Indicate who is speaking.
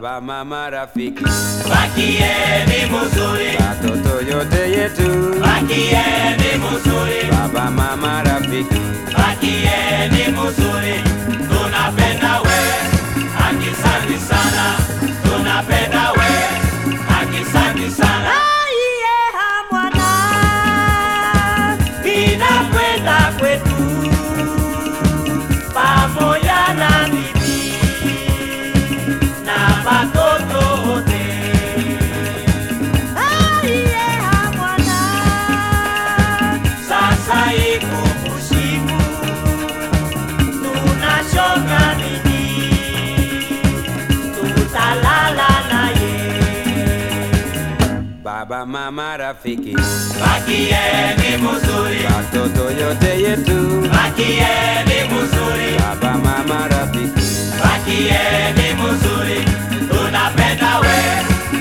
Speaker 1: baba, mama, rafiki,
Speaker 2: bakieni muzuri,
Speaker 1: watoto yote yetu,
Speaker 2: bakieni muzuri,
Speaker 1: baba, mama, rafiki,
Speaker 2: bakieni muzuri, tunapenda we, akisanti sana, tunapenda we, akisanti sana.
Speaker 3: Aiye hamwana,
Speaker 2: Ninakwenda kwetu pamoja na bibi na watoto wote.
Speaker 3: aiye hamwana,
Speaker 2: Sasa iko usiku, tunachoka nini? Tutalala naye.
Speaker 1: baba, mama, rafiki,
Speaker 2: Bakieni muzuri,
Speaker 1: watoto yote yetu,
Speaker 2: bakieni muzuri,
Speaker 1: baba, mama, rafiki,
Speaker 2: bakieni muzuri, tunapenda we,